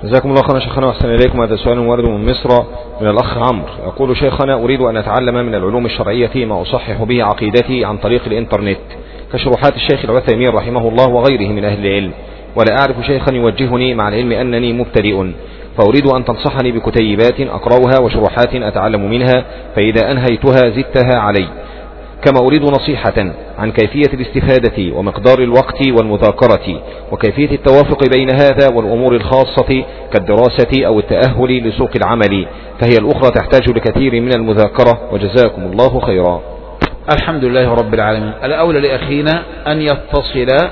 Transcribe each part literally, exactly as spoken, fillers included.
جزاكم الله خيرا شيخنا وأحسن إليكم. هذا سؤال وارد من مصر من الأخ عمرو، يقول: شيخنا، أريد أن أتعلم من العلوم الشرعية ما أصحح به عقيدتي عن طريق الإنترنت كشروحات الشيخ العثيمين رحمه الله وغيره من أهل العلم، ولا أعرف شيخا يوجهني مع العلم أنني مبتدئ، فأريد أن تنصحني بكتيبات أقرأها وشروحات أتعلم منها، فإذا أنهيتها زدتها علي. كما أريد نصيحة عن كيفية الاستفادة ومقدار الوقت والمذاكرة، وكيفية التوافق بين هذا والأمور الخاصة كالدراسة أو التأهل لسوق العمل، فهي الأخرى تحتاج لكثير من المذاكرة، وجزاكم الله خيرا. الحمد لله رب العالمين. الأولى لأخينا أن يتصل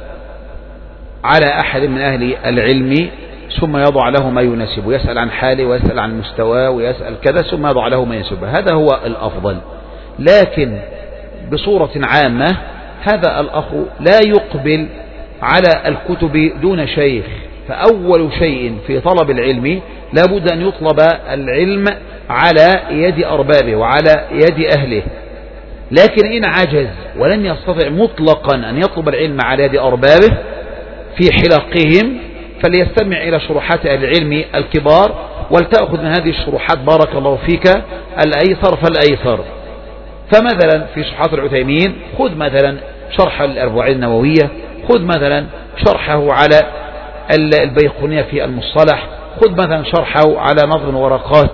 على أحد من أهل العلم ثم يضع له ما يناسبه، يسأل عن حاله ويسأل عن مستواه ويسأل كذا، ثم يضع له ما يناسبه، هذا هو الأفضل. لكن بصورة عامة هذا الأخ لا يقبل على الكتب دون شيخ، فأول شيء في طلب العلم لا بد أن يطلب العلم على يد أربابه وعلى يد أهله. لكن إن عجز ولن يستطع مطلقا أن يطلب العلم على يد أربابه في حلقهم، فليستمع إلى شروحات أهل العلم الكبار، ولتأخذ من هذه الشروحات بارك الله فيك الأيسر فالأيسر. فمثلا في شروحات العثيمين خذ مثلا شرح الأربعين النووية، خذ مثلا شرحه على البيقونية في المصطلح، خذ مثلا شرحه على نظم ورقات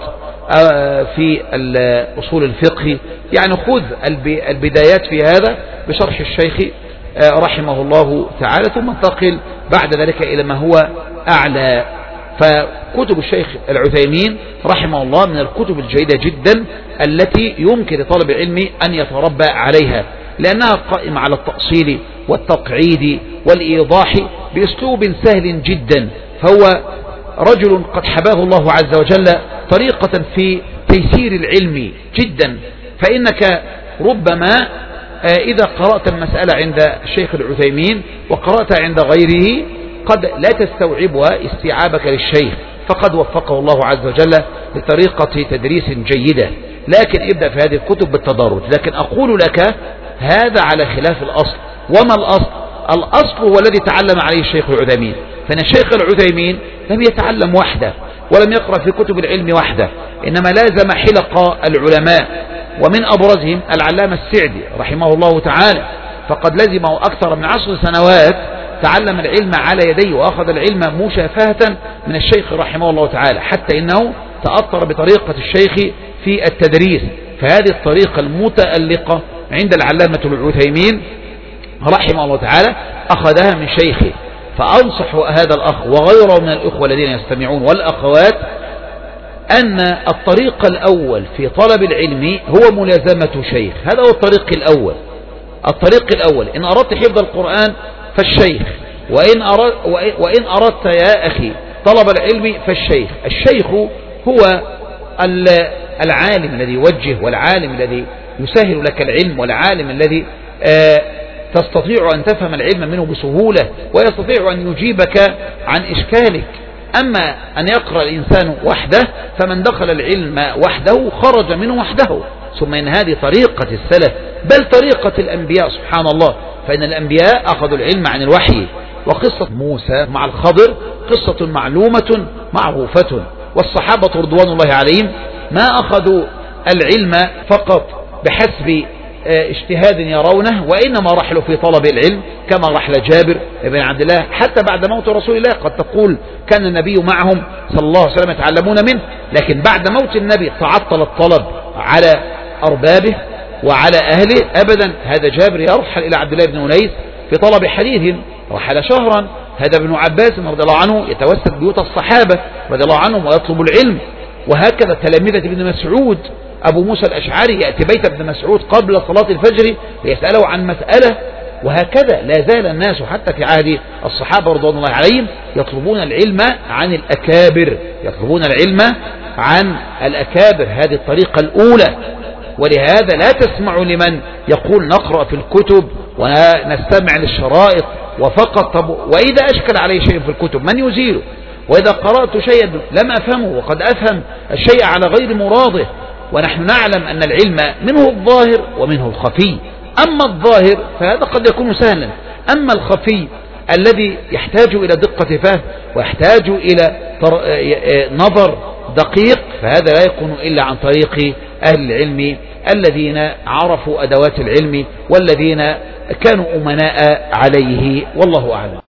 في أصول الفقه، يعني خذ البدايات في هذا بشرح الشيخ رحمه الله تعالى، ثم انتقل بعد ذلك إلى ما هو أعلى. فكتب الشيخ العثيمين رحمه الله من الكتب الجيدة جدا التي يمكن لطالب العلم أن يتربى عليها، لأنها قائمة على التأصيل والتقعيد والإيضاح بأسلوب سهل جدا. فهو رجل قد حباه الله عز وجل طريقة في تيسير العلم جدا، فإنك ربما إذا قرأت المسألة عند الشيخ العثيمين وقرأتها عند غيره قد لا تستوعبها استيعابك للشيخ، فقد وفقه الله عز وجل لطريقة تدريس جيدة. لكن ابدأ في هذه الكتب بالتدرج. لكن أقول لك هذا على خلاف الأصل. وما الأصل؟ الأصل هو الذي تعلم عليه الشيخ العثيمين، فإن الشيخ العثيمين لم يتعلم وحده ولم يقرأ في كتب العلم وحده، إنما لازم حلق العلماء، ومن أبرزهم العلامة السعدي رحمه الله تعالى، فقد لزمه أكثر من عشر سنوات تعلم العلم على يديه وأخذ العلم مشافهة من الشيخ رحمه الله تعالى، حتى إنه تأثر بطريقة الشيخ في التدريس. فهذه الطريقة المتألقة عند العلامة العثيمين رحمه الله تعالى أخذها من شيخه. فأنصح هذا الأخ وغيره من الأخوة الذين يستمعون والأخوات أن الطريق الأول في طلب العلم هو ملازمة شيخ، هذا هو الطريق الأول. الطريق الأول إن أردت حفظ القرآن فالشيخ، وإن أردت, وإن أردت يا أخي طلب العلم فالشيخ. الشيخ هو العالم الذي يوجه، والعالم الذي يسهل لك العلم، والعالم الذي تستطيع أن تفهم العلم منه بسهولة، ويستطيع أن يجيبك عن إشكالك. أما أن يقرأ الإنسان وحده فمن دخل العلم وحده خرج منه وحده. ثم إن هذه طريقة السلف، بل طريقة الأنبياء سبحان الله، فإن الأنبياء أخذوا العلم عن الوحي. وقصة موسى مع الخضر قصة معلومة معروفة، والصحابة رضوان الله عليهم ما أخذوا العلم فقط بحسب اجتهاد يرونه، وإنما رحلوا في طلب العلم كما رحل جابر بن عبد الله حتى بعد موت رسول الله. قد تقول كان النبي معهم صلى الله عليه وسلم يتعلمون منه، لكن بعد موت النبي تعطل الطلب على أربابه وعلى أهله أبدا. هذا جابر يرحل إلى عبد الله بن أنيس في طلب حديث، رحل شهرا. هذا ابن عباس رضي الله عنه يتوسد بيوت الصحابة رضي الله عنهم ويطلب العلم. وهكذا تلامذة ابن مسعود أبو موسى الأشعري يأتي بيت ابن مسعود قبل صلاة الفجر ليسأله عن مسألة. وهكذا لا زال الناس حتى في عهد الصحابة رضوان الله عليهم يطلبون العلم عن الأكابر، يطلبون العلم عن الأكابر. هذه الطريقة الأولى. ولهذا لا تسمع لمن يقول نقرأ في الكتب ونستمع للشرائط وفقط. طب وإذا أشكل عليه شيء في الكتب من يزيله؟ وإذا قرأت شيئا لم أفهمه وقد أفهم الشيء على غير مراده. ونحن نعلم أن العلم منه الظاهر ومنه الخفي. أما الظاهر فهذا قد يكون سهلا، أما الخفي الذي يحتاج إلى دقة فهم ويحتاج إلى نظر دقيق، فهذا لا يكون إلا عن طريق أهل العلم الذين عرفوا أدوات العلم والذين كانوا أمناء عليه، والله أعلم.